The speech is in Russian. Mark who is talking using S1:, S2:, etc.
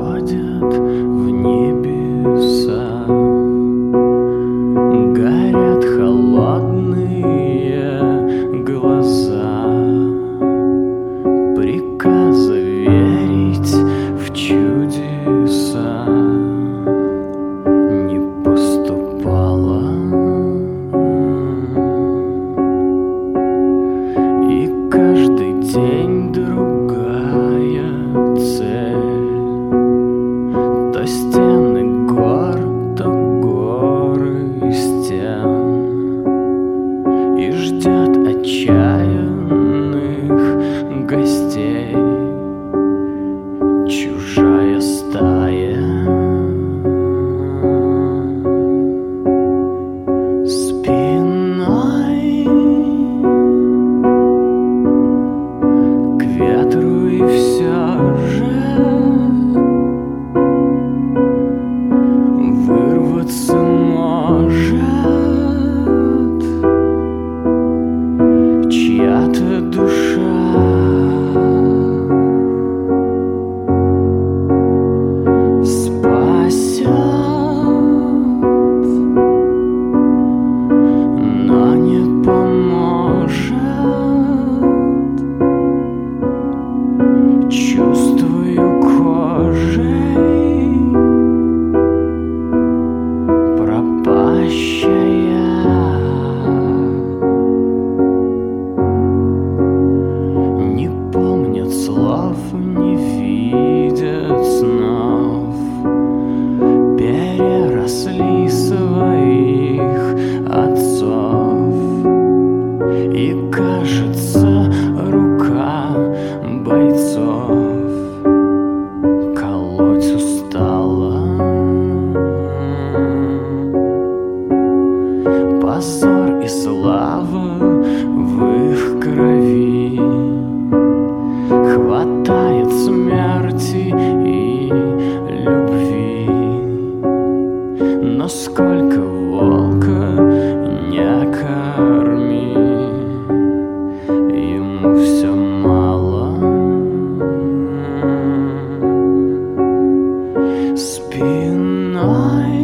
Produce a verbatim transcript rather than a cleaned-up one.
S1: уходят в небеса, горят холодные глаза, приказа верить в чудеса не поступало. И каждый день другая цель, то стены гор, то горы стен, и ждет отчаянных гостей чужая стая. Спиной к ветру и все же вырваться может чья-то душа. Спасет, но не поможет. Чувствую кожей пропащая. Не помнят слов, не видят снов, переросли своих отцов. И кажется, рука бойцов колоть устала. Позор и слава в их крови, хватает смерти и любви. Но сколько волка не корми, ему все мало. Спиной